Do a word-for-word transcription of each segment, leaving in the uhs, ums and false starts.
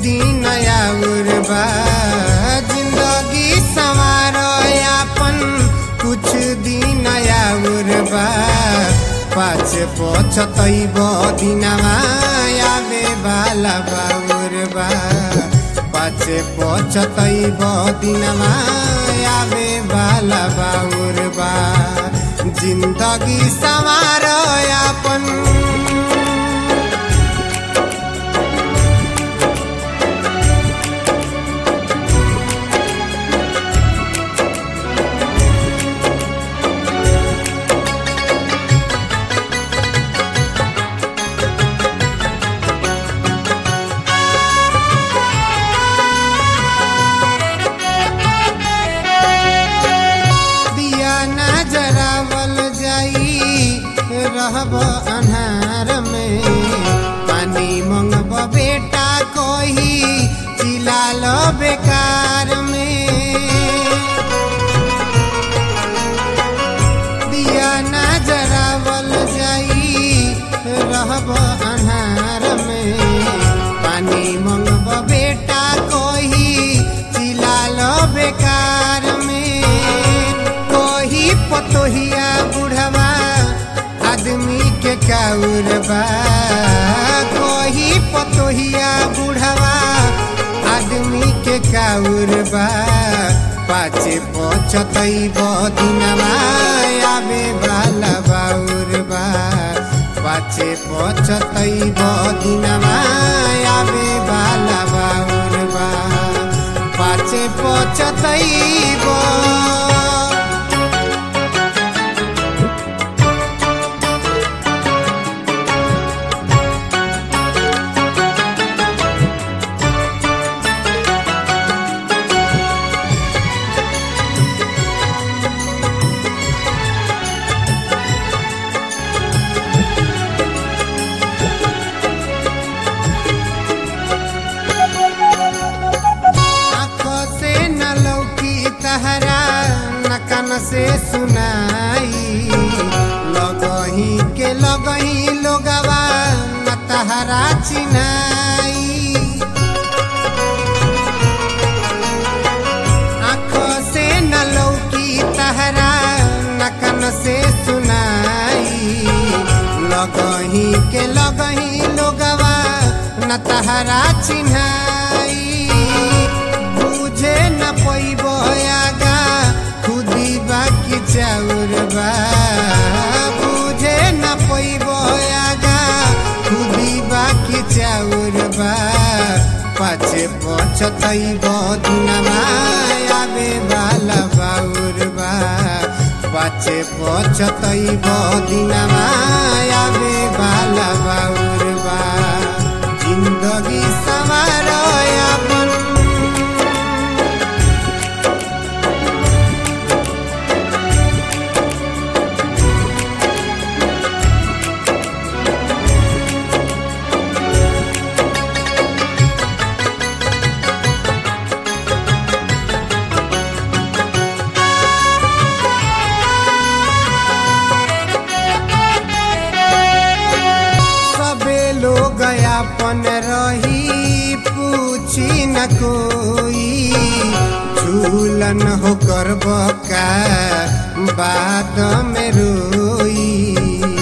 दिन आउर बा जिंदगी संवारो यापन कुछ दिन आउर बा पाछे पछतैब दिनमा आवे बाला बाउर बा पाछे पछतैब दिनमा आवे बाला बाउर बा जिंदगी संवारो यापन रहब अन्हार में पानी मंगब बेटा कोही चिलाल बेकार में दिया ना जरावल जाई रहब अन्हार में पानी मंगब बेटा कोही चिलाल बेकार में कोही पतोहिया बुढ़वा आदमी के काउर बा कोही पतोहिया बुढ़वा आदमी के काउर बा पाछे पछतैब दिनमा आवे बाला बाउर बा पाछे पछतैब दिनमा आवे बाला बाउर बा पाछे पछतैब से सुनाई लगही के लगही लोगवा न तहरा चिनाई आँख से न लौकी तहरा न कन से सुनाई लगही के लगही लोगवा न तहरा चिन्हाई बुझे न पैबो आगा खुदी बाकी चाउर बा बुझे न पैबो आगा खुदी बाकी चाउर बा पाछे पछतैब दिनमा आवे बाला बाउर बा पाछे पछतैब दिनमा आवे बाला बाउर बा जिंदगी संवारो यापन अपन रही पूछी न कोई झूलन होकर बका बाद में रोई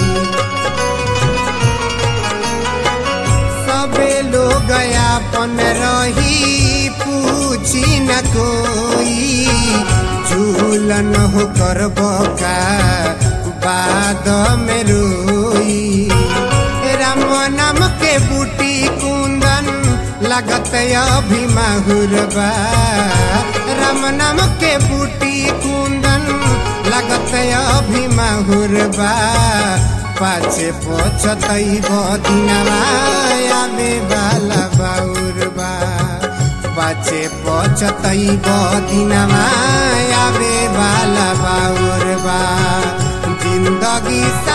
सबे लोग अपन रही पूछी न कोई झूलन होकर बका बाद में रोई राम नाम के बूटी कुंदन लगत अभी माहुर बा राम नाम के बूटी कुंदन लगत अभी माहुर बा पाछे पछतैब दिनमा आवे बाला बाउर बा पाछे पछतैब दिनमा आवे बाला बाउर बा जिंदगी